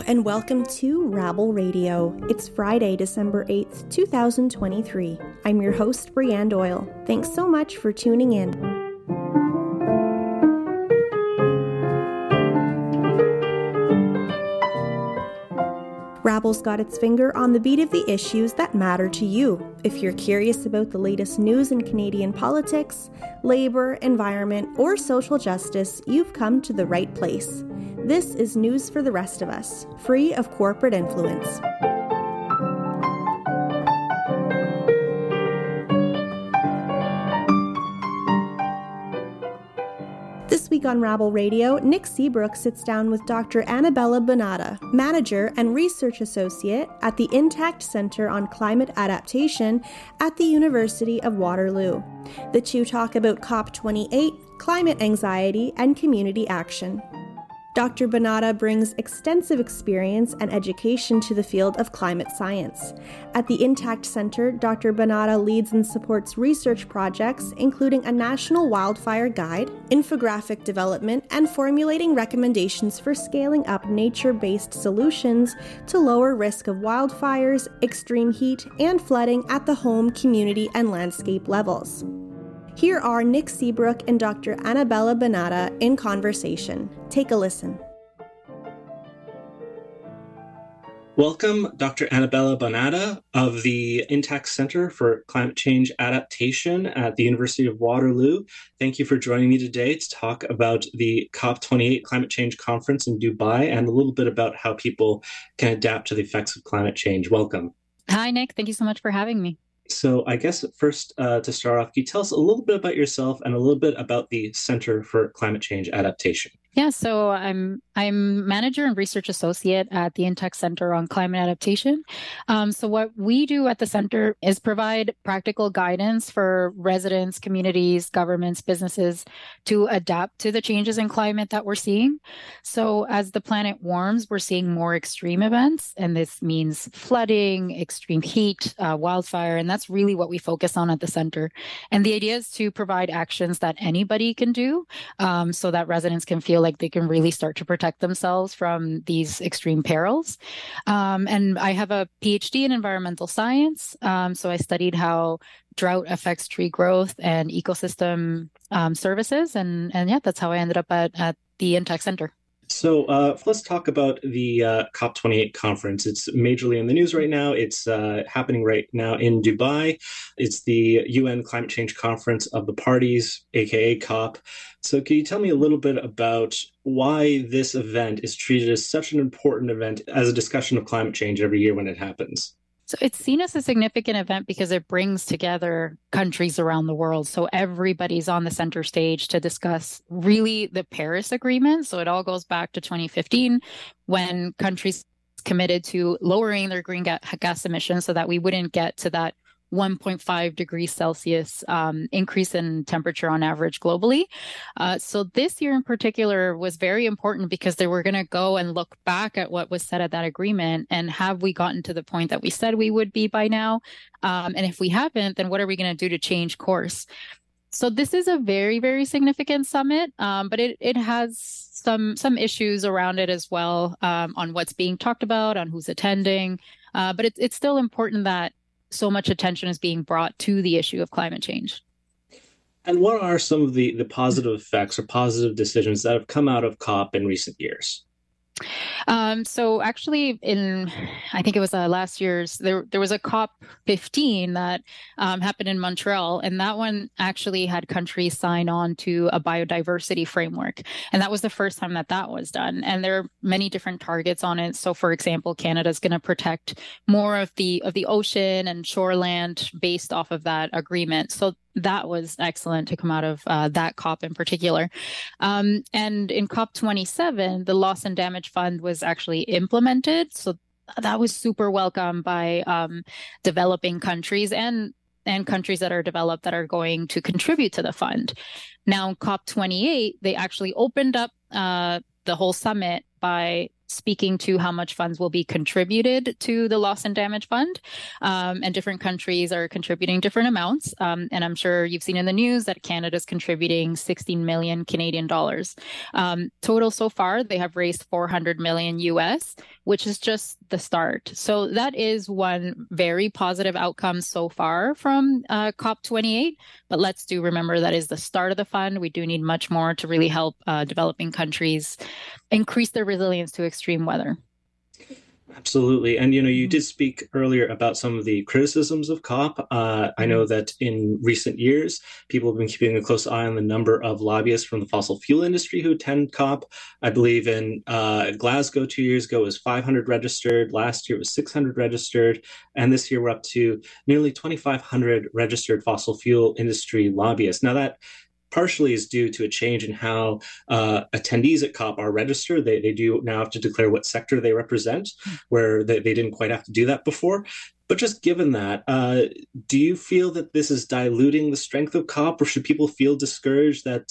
and welcome to Rabble Radio. It's Friday, December 8th, 2023. I'm your host, Brianne Doyle. Thanks so much for tuning in. Rabble's got its finger on the beat of the issues that matter to you. If you're curious about the latest news in Canadian politics, labor, environment, or social justice, you've come to the right place. This is News for the Rest of Us, free of corporate influence. This week on Rabble Radio, Nick Seabrook sits down with Dr. Annabella Bonata, Manager and Research Associate at the Intact Centre on Climate Adaptation at the University of Waterloo. The two talk about COP28, climate anxiety, and community action. Dr. Bonata brings extensive experience and education to the field of climate science. At the Intact Centre, Dr. Bonata leads and supports research projects including a national wildfire guide, infographic development, and formulating recommendations for scaling up nature-based solutions to lower risk of wildfires, extreme heat, and flooding at the home, community, and landscape levels. Here are Nick Seabrook and Dr. Annabella Bonata in conversation. Take a listen. Welcome, Dr. Annabella Bonata of the Intact Centre for Climate Change Adaptation at the University of Waterloo. Thank you for joining me today to talk about the COP28 Climate Change Conference in Dubai and a little bit about how people can adapt to the effects of climate change. Welcome. Hi, Nick. Thank you so much for having me. So I guess first, to start off, can you tell us a little bit about yourself and a little bit about the Center for Climate Change Adaptation? Yeah, so I'm Manager and Research Associate at the Intact Centre on Climate Adaptation. So what we do at the center is provide practical guidance for residents, communities, governments, businesses to adapt to the changes in climate that we're seeing. So as the planet warms, we're seeing more extreme events, and this means flooding, extreme heat, wildfire, and that's really what we focus on at the center. And the idea is to provide actions that anybody can do so that residents can feel like they can really start to protect themselves from these extreme perils. And I have a PhD in environmental science. So I studied how drought affects tree growth and ecosystem services. And yeah, that's how I ended up at the Intact Centre. So let's talk about the COP28 conference. It's majorly in the news right now. It's happening right now in Dubai. It's the UN Climate Change Conference of the Parties, aka COP. So can you tell me a little bit about why this event is treated as such an important event as a discussion of climate change every year when it happens? So it's seen as a significant event because it brings together countries around the world. So everybody's on the center stage to discuss really the Paris Agreement. So it all goes back to 2015 when countries committed to lowering their greenhouse gas emissions so that we wouldn't get to that 1.5 degrees Celsius increase in temperature on average globally. So this year in particular was very important because they were going to go and look back at what was said at that agreement and have we gotten to the point that we said we would be by now? And if we haven't, then what are we going to do to change course? So this is a very, very significant summit, but it has some issues around it as well on what's being talked about, on who's attending. But it's still important that so much attention is being brought to the issue of climate change. And what are some of the positive effects or positive decisions that have come out of COP in recent years? So actually I think it was last year's, there was a COP15 that happened in Montreal, and that one actually had countries sign on to a biodiversity framework. And that was the first time that was done. And there are many different targets on it. So for example, Canada's going to protect more of the ocean and shoreland based off of that agreement. So that was excellent to come out of that COP in particular. And in COP27, the Loss and Damage Fund was actually implemented. So that was super welcome by developing countries and countries that are developed that are going to contribute to the fund. Now, COP28, they actually opened up the whole summit by speaking to how much funds will be contributed to the loss and damage fund. And different countries are contributing different amounts. And I'm sure you've seen in the news that Canada's contributing 16 million Canadian dollars. Total so far, they have raised 400 million US, which is just the start. So that is one very positive outcome so far from COP28. But let's do remember that is the start of the fund. We do need much more to really help developing countries increase their resilience to extreme weather. Absolutely. And, you did speak earlier about some of the criticisms of COP. I know that in recent years, people have been keeping a close eye on the number of lobbyists from the fossil fuel industry who attend COP. I believe in Glasgow 2 years ago, it was 500 registered. Last year, it was 600 registered. And this year, we're up to nearly 2,500 registered fossil fuel industry lobbyists. Now, that partially is due to a change in how attendees at COP are registered. They do now have to declare what sector they represent, where they didn't quite have to do that before. But just given that, do you feel that this is diluting the strength of COP, or should people feel discouraged that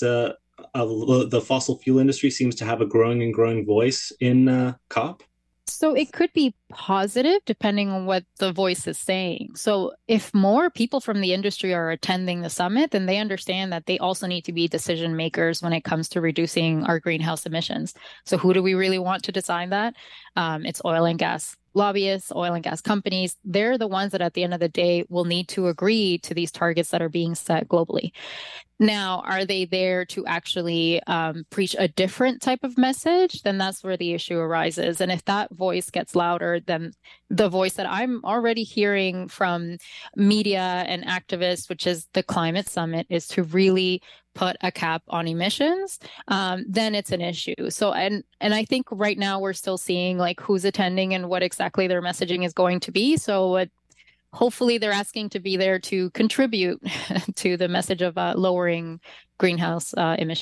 the fossil fuel industry seems to have a growing and growing voice in COP? So it could be positive depending on what the voice is saying. So if more people from the industry are attending the summit, then they understand that they also need to be decision makers when it comes to reducing our greenhouse emissions. So who do we really want to decide that? It's oil and gas lobbyists, oil and gas companies. They're the ones that at the end of the day will need to agree to these targets that are being set globally. Now, are they there to actually preach a different type of message? Then that's where the issue arises. And if that voice gets louder, then the voice that I'm already hearing from media and activists, which is the climate summit, is to really put a cap on emissions, then it's an issue. So, and I think right now we're still seeing like who's attending and what exactly their messaging is going to be. So hopefully they're asking to be there to contribute to the message of lowering greenhouse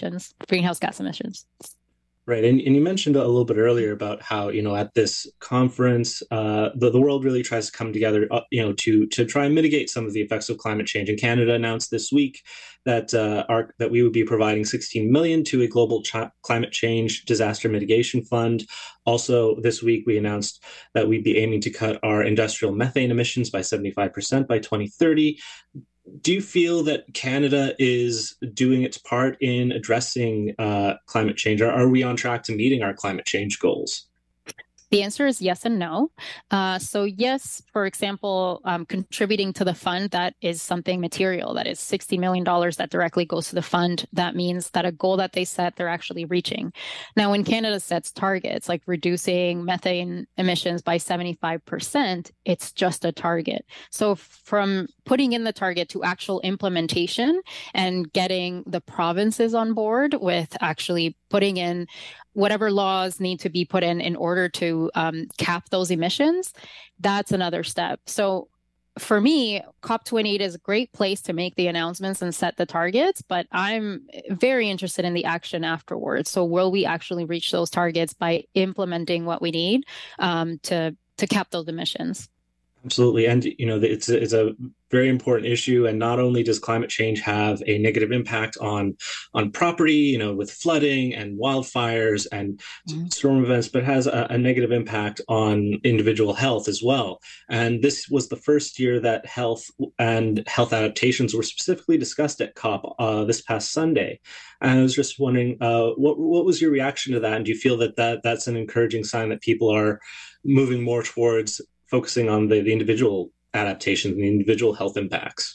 gas emissions. Right. And you mentioned a little bit earlier about how, at this conference, the world really tries to come together, to try and mitigate some of the effects of climate change. And Canada announced this week that that we would be providing 16 million to a global climate change disaster mitigation fund. Also, this week, we announced that we'd be aiming to cut our industrial methane emissions by 75% by 2030. Do you feel that Canada is doing its part in addressing climate change? Are we on track to meeting our climate change goals? The answer is yes and no. So yes, for example, contributing to the fund, that is something material. That is $60 million that directly goes to the fund. That means that a goal that they set, they're actually reaching. Now, when Canada sets targets like reducing methane emissions by 75%, it's just a target. So from putting in the target to actual implementation and getting the provinces on board with actually putting in whatever laws need to be put in order to cap those emissions, that's another step. So for me, COP28 is a great place to make the announcements and set the targets, but I'm very interested in the action afterwards. So will we actually reach those targets by implementing what we need to cap those emissions? Absolutely. And, it's a very important issue. And not only does climate change have a negative impact on property, with flooding and wildfires and storm events, but has a negative impact on individual health as well. And this was the first year that health and health adaptations were specifically discussed at COP this past Sunday. And I was just wondering, what was your reaction to that? And do you feel that that's an encouraging sign that people are moving more towards focusing on the individual adaptations and the individual health impacts?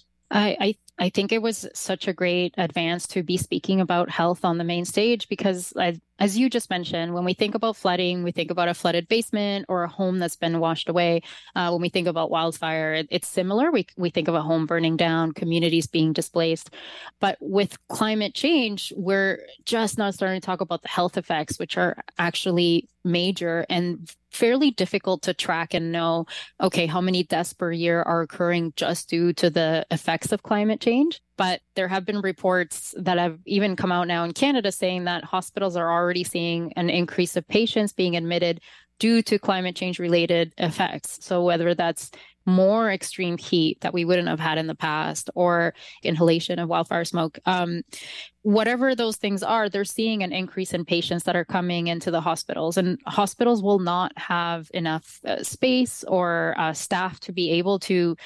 I think it was such a great advance to be speaking about health on the main stage because, as you just mentioned, when we think about flooding, we think about a flooded basement or a home that's been washed away. When we think about wildfire, it's similar. We think of a home burning down, communities being displaced. But with climate change, we're just now starting to talk about the health effects, which are actually major and fairly difficult to track and know, okay, how many deaths per year are occurring just due to the effects of climate change. But there have been reports that have even come out now in Canada saying that hospitals are already seeing an increase of patients being admitted due to climate change related effects. So whether that's more extreme heat that we wouldn't have had in the past or inhalation of wildfire smoke, whatever those things are, they're seeing an increase in patients that are coming into the hospitals, and hospitals will not have enough space or staff to be able to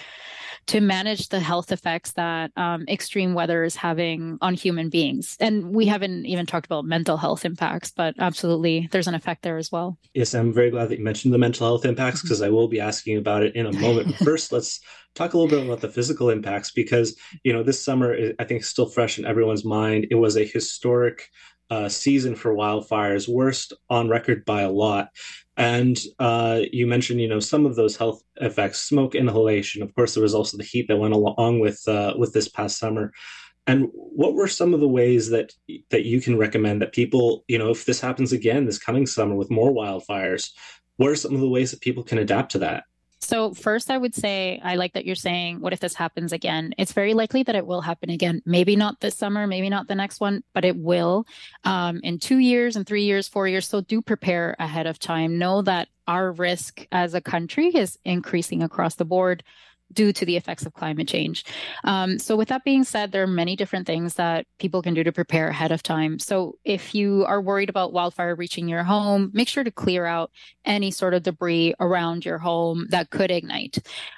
manage the health effects that extreme weather is having on human beings. And we haven't even talked about mental health impacts, but absolutely there's an effect there as well. Yes, I'm very glad that you mentioned the mental health impacts, because I will be asking about it in a moment. But first, let's talk a little bit about the physical impacts, because, this summer, I think, is still fresh in everyone's mind. It was a historic season for wildfires, worst on record by a lot. And you mentioned, some of those health effects, smoke inhalation. Of course, there was also the heat that went along with this past summer. And what were some of the ways that you can recommend that people, if this happens again this coming summer with more wildfires, what are some of the ways that people can adapt to that? So first, I would say, I like that you're saying, what if this happens again? It's very likely that it will happen again. Maybe not this summer, maybe not the next one, but it will in 2 years, and 3 years, 4 years. So do prepare ahead of time. Know that our risk as a country is increasing across the board due to the effects of climate change. So with that being said, there are many different things that people can do to prepare ahead of time. So if you are worried about wildfire reaching your home, make sure to clear out any sort of debris around your home that could ignite.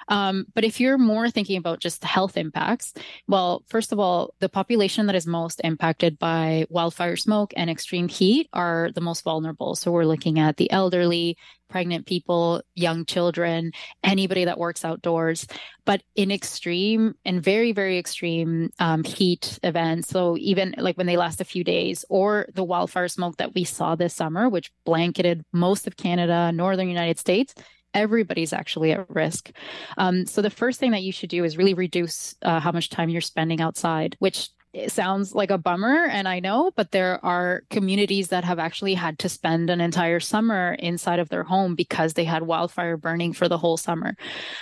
But if you're more thinking about just health impacts, well, first of all, the population that is most impacted by wildfire smoke and extreme heat are the most vulnerable. So we're looking at the elderly, pregnant people, young children, anybody that works outdoors. But in extreme and very, very extreme heat events, so even like when they last a few days, or the wildfire smoke that we saw this summer, which blanketed most of Canada, northern United States, everybody's actually at risk. So the first thing that you should do is really reduce how much time you're spending outside, which it sounds like a bummer, and I know, but there are communities that have actually had to spend an entire summer inside of their home because they had wildfire burning for the whole summer.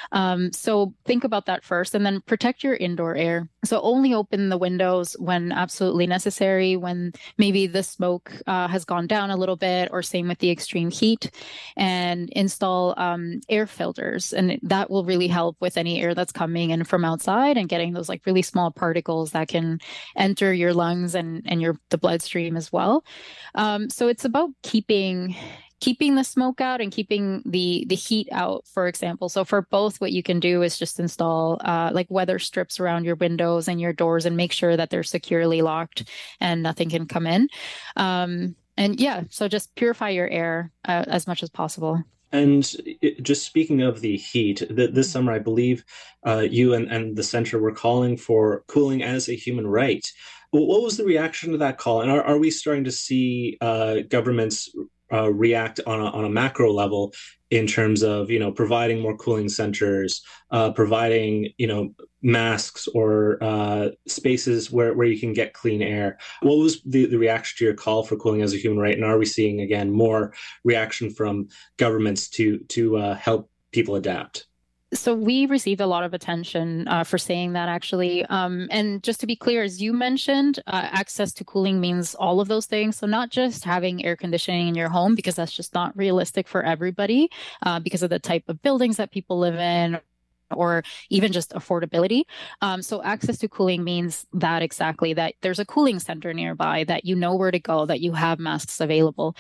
So think about that first, and then protect your indoor air. So only open the windows when absolutely necessary, when maybe the smoke has gone down a little bit, or same with the extreme heat, and install air filters. And that will really help with any air that's coming in from outside and getting those like really small particles that can enter your lungs and the bloodstream as well. So it's about keeping the smoke out and keeping the heat out, for example. So for both, what you can do is just install like weather strips around your windows and your doors, and make sure that they're securely locked and nothing can come in. And yeah, so just purify your air as much as possible. And just speaking of the heat, this summer, I believe you and the center were calling for cooling as a human right. What was the reaction to that call? And are we starting to see governments react on a macro level in terms of, providing more cooling centers, providing, masks or spaces where you can get clean air? What was the reaction to your call for cooling as a human right? And are we seeing, again, more reaction from governments to help people adapt? So we received a lot of attention for saying that, actually. And just to be clear, as you mentioned, access to cooling means all of those things. So not just having air conditioning in your home, because that's just not realistic for everybody because of the type of buildings that people live in, or even just affordability. So access to cooling means that exactly, that there's a cooling center nearby, that you know where to go, that you have masks available.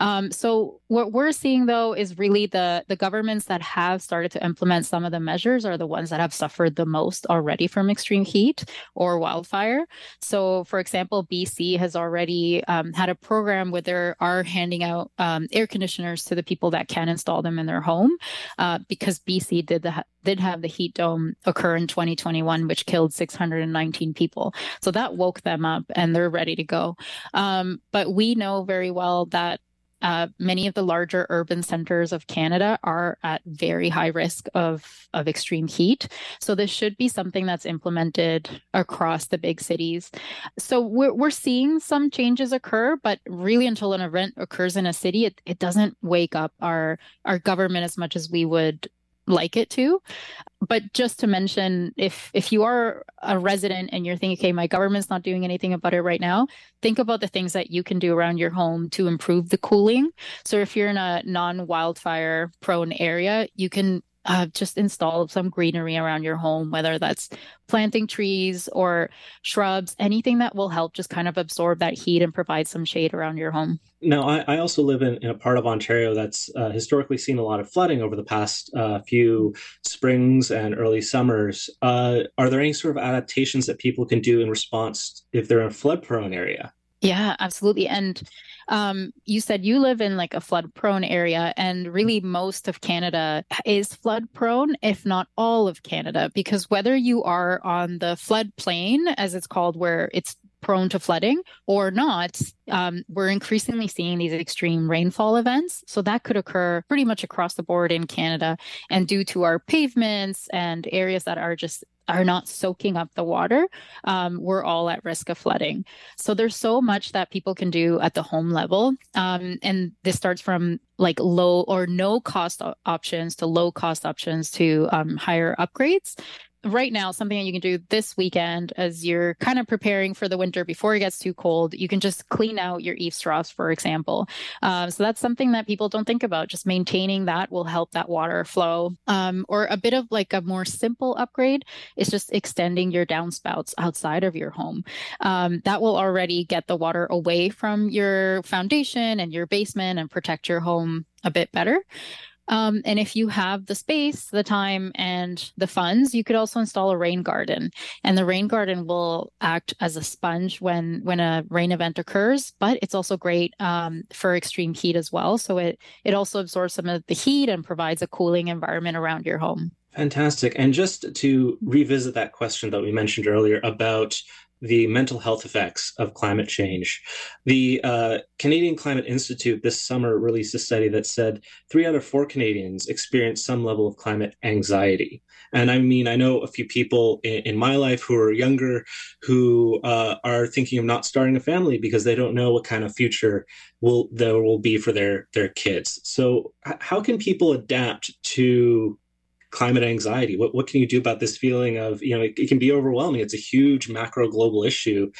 So what we're seeing, though, is really the governments that have started to implement some of the measures are the ones that have suffered the most already from extreme heat or wildfire. So, for example, BC has already had a program where they are handing out air conditioners to the people that can install them in their home because BC did have the heat dome occur in 2021, which killed 619 people. So that woke them up and they're ready to go. But we know very well that many of the larger urban centers of Canada are at very high risk of extreme heat. So this should be something that's implemented across the big cities. So we're seeing some changes occur, but really until an event occurs in a city, it doesn't wake up our government as much as we would like it to. But just to mention, if you are a resident and you're thinking, okay, my government's not doing anything about it right now, think about the things that you can do around your home to improve the cooling. So if you're in a non-wildfire prone area, you can just install some greenery around your home, whether that's planting trees or shrubs, anything that will help just kind of absorb that heat and provide some shade around your home. Now, I also live in a part of Ontario that's historically seen a lot of flooding over the past few springs and early summers. Are there any sort of adaptations that people can do in response if they're in a flood-prone area? Yeah, absolutely. And you said you live in like a flood prone area, and really most of Canada is flood prone, if not all of Canada, because whether you are on the floodplain, as it's called, where it's prone to flooding or not, we're increasingly seeing these extreme rainfall events. So that could occur pretty much across the board in Canada. And due to our pavements and areas that are not soaking up the water, we're all at risk of flooding. So there's so much that people can do at the home level. And this starts from like low or no cost options to low cost options to higher upgrades. Right now, something that you can do this weekend as you're kind of preparing for the winter before it gets too cold, you can just clean out your eaves troughs, for example. So that's something that people don't think about. Just maintaining that will help that water flow. Or a bit of like a more simple upgrade is just extending your downspouts outside of your home. That will already get the water away from your foundation and your basement and protect your home a bit better. And if you have the space, the time, and the funds, you could also install a rain garden. And the rain garden will act as a sponge when a rain event occurs, but it's also great for extreme heat as well. So it also absorbs some of the heat and provides a cooling environment around your home. Fantastic. And just to revisit that question that we mentioned earlier about the mental health effects of climate change. The Canadian Climate Institute this summer released a study that said 3 out of 4 Canadians experience some level of climate anxiety. And I mean, I know a few people in my life who are younger who are thinking of not starting a family because they don't know what kind of future there will be for their kids. So how can people adapt to climate anxiety? What can you do about this feeling of, it can be overwhelming. It's a huge macro global issue.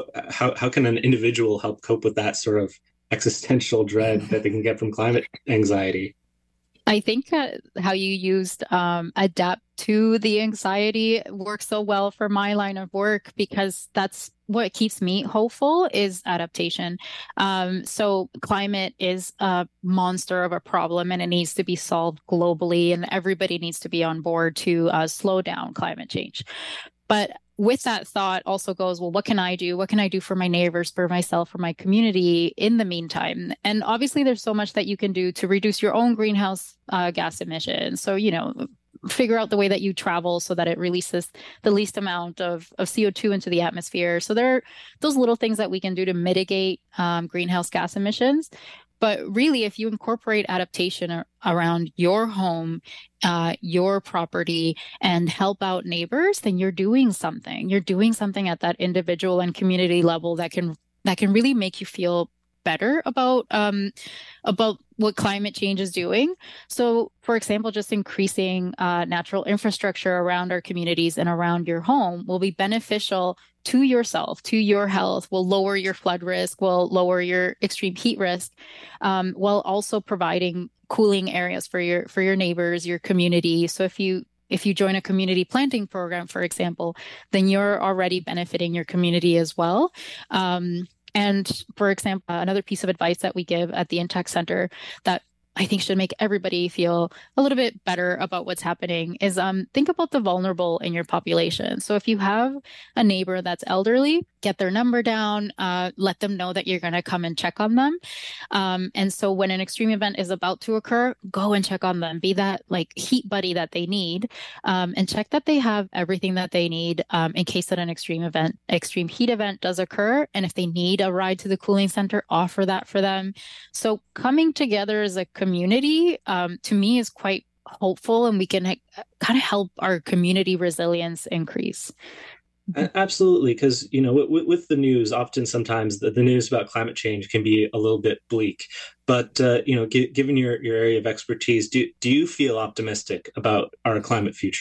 How can an individual help cope with that sort of existential dread that they can get from climate anxiety? I think how you used adapt to the anxiety works so well for my line of work, because that's what keeps me hopeful is adaptation. So climate is a monster of a problem, and it needs to be solved globally, and everybody needs to be on board to slow down climate change. But with that thought also goes, well, what can I do? What can I do for my neighbors, for myself, for my community in the meantime? And obviously there's so much that you can do to reduce your own greenhouse gas emissions. So, figure out the way that you travel so that it releases the least amount of CO2 into the atmosphere. So there are those little things that we can do to mitigate greenhouse gas emissions. But really, if you incorporate adaptation around your home, your property, and help out neighbors, then you're doing something. You're doing something at that individual and community level that can really make you feel better about what climate change is doing. So, for example, just increasing natural infrastructure around our communities and around your home will be beneficial to yourself, to your health, will lower your flood risk, will lower your extreme heat risk, while also providing cooling areas for your neighbors, your community. So if you join a community planting program, for example, then you're already benefiting your community as well. And for example, another piece of advice that we give at the Intact Center that I think should make everybody feel a little bit better about what's happening is think about the vulnerable in your population. So if you have a neighbor that's elderly, get their number down, let them know that you're going to come and check on them. And so when an extreme event is about to occur, go and check on them. Be that like heat buddy that they need, and check that they have everything that they need in case that an extreme heat event does occur. And if they need a ride to the cooling center, offer that for them. So coming together as a community, to me, is quite hopeful, and we can kind of help our community resilience increase. Absolutely, because with the news, often sometimes the news about climate change can be a little bit bleak. But given your area of expertise, do you feel optimistic about our climate future?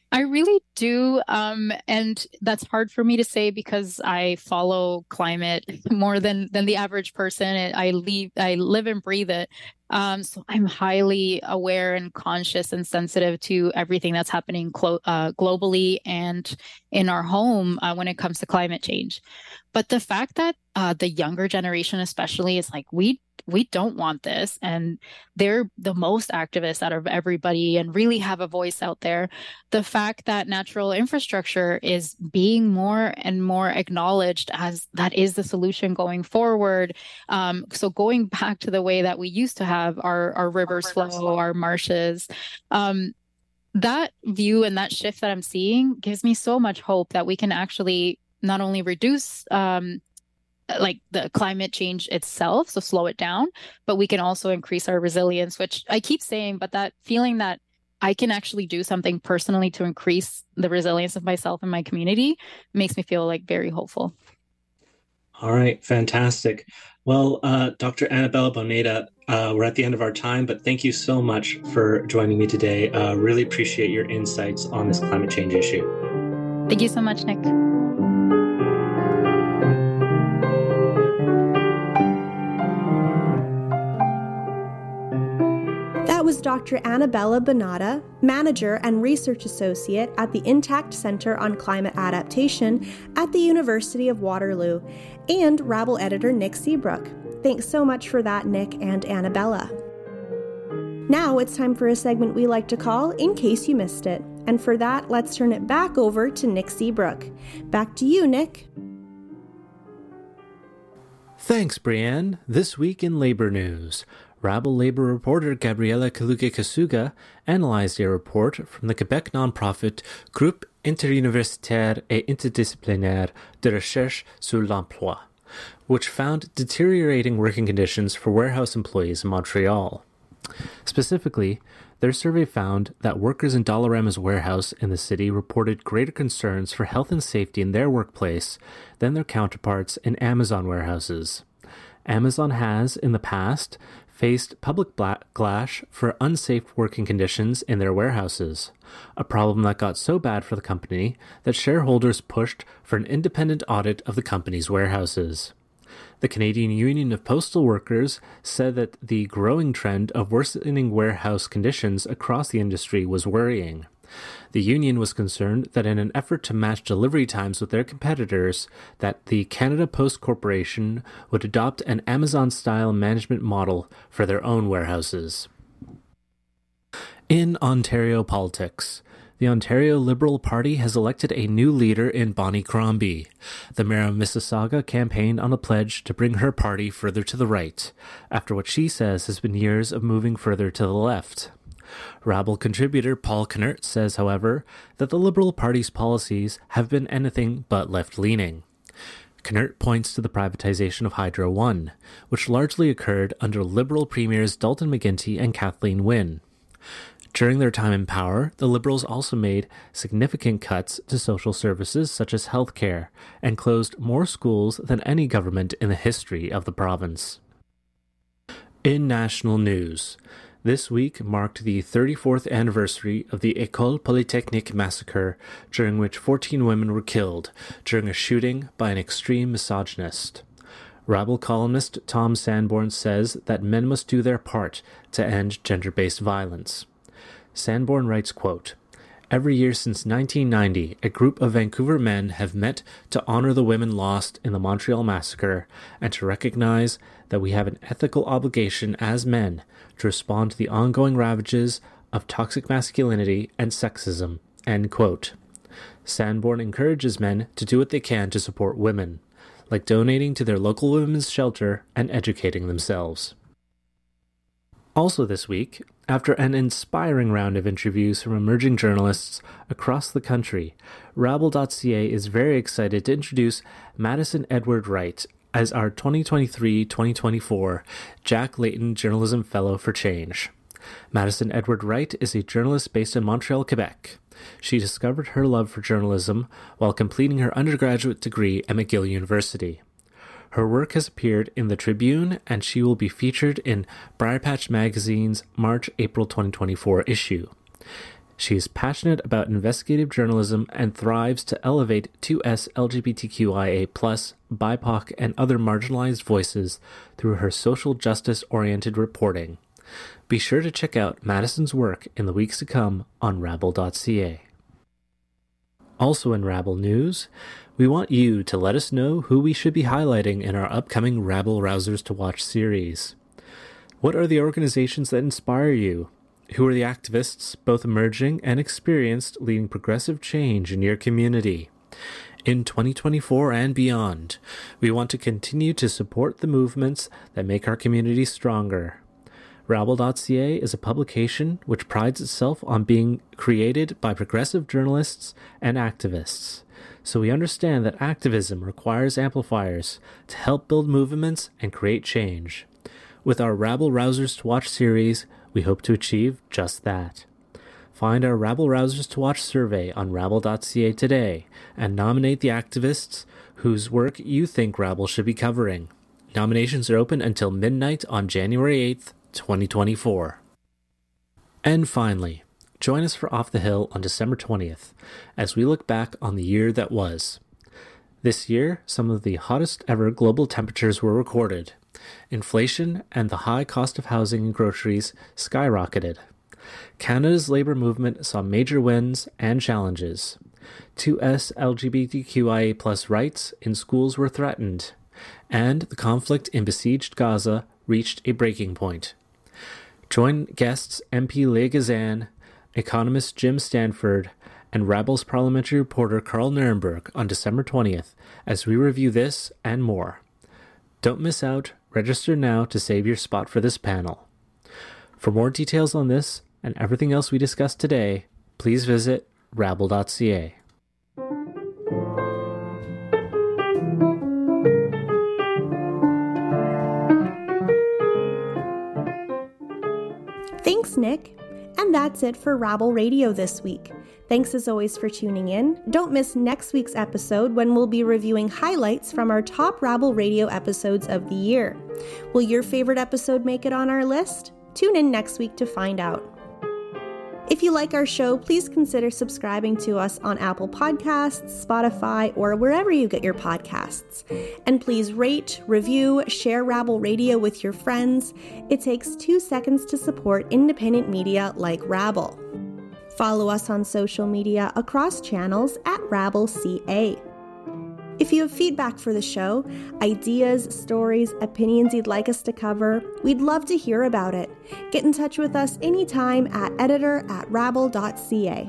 I really do. And that's hard for me to say because I follow climate more than the average person. I live and breathe it. So I'm highly aware and conscious and sensitive to everything that's happening globally and in our home when it comes to climate change. But the fact that the younger generation, especially, is like, we don't want this, and they're the most activists out of everybody and really have a voice out there. The fact that natural infrastructure is being more and more acknowledged as that is the solution going forward. So going back to the way that we used to have our rivers flow, our marshes, that view and that shift that I'm seeing gives me so much hope that we can actually not only reduce like the climate change itself, so slow it down, but we can also increase our resilience, which I keep saying, but that feeling that I can actually do something personally to increase the resilience of myself and my community makes me feel like very hopeful. All right, fantastic. Well, Dr. Annabella Boneta, we're at the end of our time, but thank you so much for joining me today. Really appreciate your insights on this climate change issue. Thank you so much, Nick. That was Dr. Annabella Boneta, Manager and Research Associate at the Intact Center on Climate Adaptation at the University of Waterloo, and Rabble editor Nick Seabrook. Thanks so much for that, Nick and Annabella. Now it's time for a segment we like to call In Case You Missed It. And for that, let's turn it back over to Nick Seabrook. Back to you, Nick. Thanks, Brianne. This week in labor news, Rabble labor reporter Gabriela Kaluge-Kasuga analyzed a report from the Quebec nonprofit Groupe interuniversitaire et interdisciplinaire de recherche sur l'emploi, which found deteriorating working conditions for warehouse employees in Montreal. Specifically, their survey found that workers in Dollarama's warehouse in the city reported greater concerns for health and safety in their workplace than their counterparts in Amazon warehouses. Amazon has, in the past, faced public backlash for unsafe working conditions in their warehouses, a problem that got so bad for the company that shareholders pushed for an independent audit of the company's warehouses. The Canadian Union of Postal Workers said that the growing trend of worsening warehouse conditions across the industry was worrying. The union was concerned that in an effort to match delivery times with their competitors, that the Canada Post Corporation would adopt an Amazon-style management model for their own warehouses. In Ontario politics, the Ontario Liberal Party has elected a new leader in Bonnie Crombie. The mayor of Mississauga campaigned on a pledge to bring her party further to the right, after what she says has been years of moving further to the left. Rabble contributor Paul Knert says, however, that the Liberal Party's policies have been anything but left-leaning. Knert points to the privatization of Hydro One, which largely occurred under Liberal premiers Dalton McGuinty and Kathleen Wynne. During their time in power, the Liberals also made significant cuts to social services such as healthcare and closed more schools than any government in the history of the province. In national news, this week marked the 34th anniversary of the École Polytechnique massacre, during which 14 women were killed during a shooting by an extreme misogynist. Rabble columnist Tom Sanborn says that men must do their part to end gender-based violence. Sanborn writes, quote, "Every year since 1990, a group of Vancouver men have met to honor the women lost in the Montreal massacre and to recognize that we have an ethical obligation as men to respond to the ongoing ravages of toxic masculinity and sexism." End quote. Sanborn encourages men to do what they can to support women, like donating to their local women's shelter and educating themselves. Also this week, after an inspiring round of interviews from emerging journalists across the country, Rabble.ca is very excited to introduce Madison Edward Wright as our 2023-2024 Jack Layton Journalism Fellow for Change. Madison Edward Wright is a journalist based in Montreal, Quebec. She discovered her love for journalism while completing her undergraduate degree at McGill University. Her work has appeared in the Tribune, and she will be featured in Briarpatch Magazine's March-April 2024 issue. She is passionate about investigative journalism and thrives to elevate 2S LGBTQIA+, BIPOC, and other marginalized voices through her social justice-oriented reporting. Be sure to check out Madison's work in the weeks to come on Rabble.ca. Also in Rabble news, we want you to let us know who we should be highlighting in our upcoming Rabble Rousers to Watch series. What are the organizations that inspire you? Who are the activists, both emerging and experienced, leading progressive change in your community? In 2024 and beyond, we want to continue to support the movements that make our community stronger. Rabble.ca is a publication which prides itself on being created by progressive journalists and activists. So we understand that activism requires amplifiers to help build movements and create change. With our Rabble Rousers to Watch series, we hope to achieve just that. Find our Rabble Rousers to Watch survey on Rabble.ca today and nominate the activists whose work you think Rabble should be covering. Nominations are open until midnight on January 8th, 2024. And finally, join us for Off the Hill on December 20th as we look back on the year that was. This year, some of the hottest ever global temperatures were recorded. Inflation and the high cost of housing and groceries skyrocketed. Canada's labour movement saw major wins and challenges. 2S LGBTQIA+ rights in schools were threatened, and the conflict in besieged Gaza reached a breaking point. Join guests MP Leah Gazan, economist Jim Stanford, and Rabble's parliamentary reporter Carl Nirenberg on December 20th as we review this and more. Don't miss out. Register now to save your spot for this panel. For more details on this and everything else we discussed today, please visit Rabble.ca. Thanks, Nick. And that's it for Rabble Radio this week. Thanks as always for tuning in. Don't miss next week's episode when we'll be reviewing highlights from our top Rabble Radio episodes of the year. Will your favorite episode make it on our list? Tune in next week to find out. If you like our show, please consider subscribing to us on Apple Podcasts, Spotify, or wherever you get your podcasts. And please rate, review, share Rabble Radio with your friends. It takes 2 seconds to support independent media like Rabble. Follow us on social media across channels at Rabble.ca. If you have feedback for the show, ideas, stories, opinions you'd like us to cover, we'd love to hear about it. Get in touch with us anytime at editor@rabble.ca.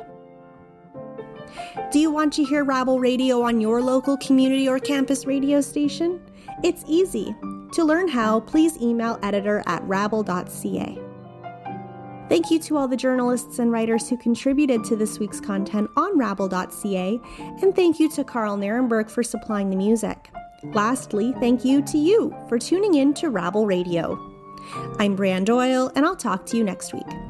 Do you want to hear Rabble Radio on your local community or campus radio station? It's easy. To learn how, please email editor@rabble.ca. Thank you to all the journalists and writers who contributed to this week's content on Rabble.ca, and thank you to Carl Nirenberg for supplying the music. Lastly, thank you to you for tuning in to Rabble Radio. I'm Brianne Doyle, and I'll talk to you next week.